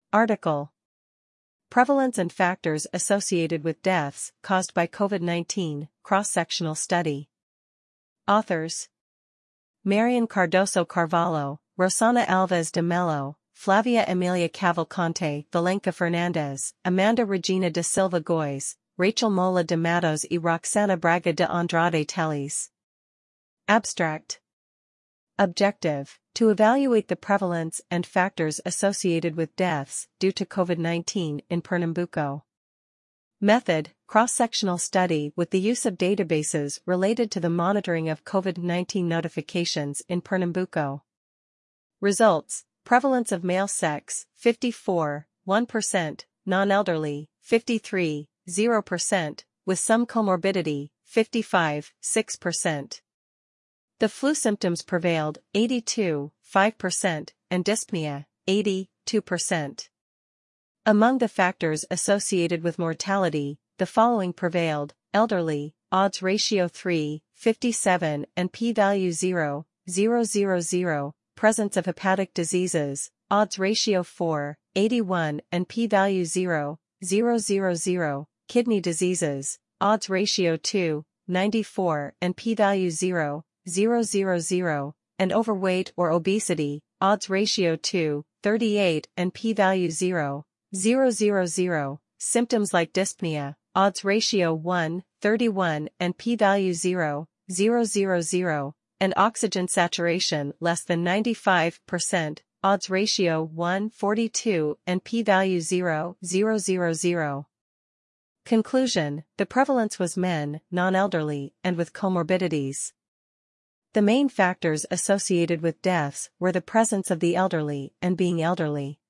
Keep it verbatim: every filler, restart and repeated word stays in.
Article: Prevalence and Factors Associated with Deaths Caused by COVID nineteen, Cross-Sectional Study. Authors: Marian Cardoso Carvalho, Rosana Alves de Mello, Flavia Emilia Cavalcante, Valenca Fernandez, Amanda Regina de Silva Gois, Rachel Mola de Matos y Roxana Braga de Andrade Teles. Abstract: Objective: to evaluate the prevalence and factors associated with deaths due to COVID nineteen in Pernambuco. Method: cross-sectional study with the use of databases related to the monitoring of COVID nineteen notifications in Pernambuco. Results: prevalence of male sex, fifty-four, one percent, non-elderly, fifty-three, zero percent, with some comorbidity, fifty-five, six percent. The flu symptoms prevailed, eighty-two, five percent, and dyspnea, eighty, two percent. Among the factors associated with mortality, the following prevailed: elderly, odds ratio three, fifty-seven and p-value zero point zero zero zero, presence of hepatic diseases, odds ratio four, eighty-one and p-value zero point zero zero zero, kidney diseases, odds ratio two, ninety-four and p-value zero point zero zero zero, and overweight or obesity, odds ratio two, thirty-eight and p-value zero point zero zero zero, symptoms like dyspnea, odds ratio one, thirty-one and p-value zero point zero zero zero, and oxygen saturation less than ninety-five percent, odds ratio one, forty-two and p-value zero point zero zero zero. Conclusion: the prevalence was men, non-elderly, and with comorbidities. The main factors associated with deaths were the presence of the elderly and being elderly.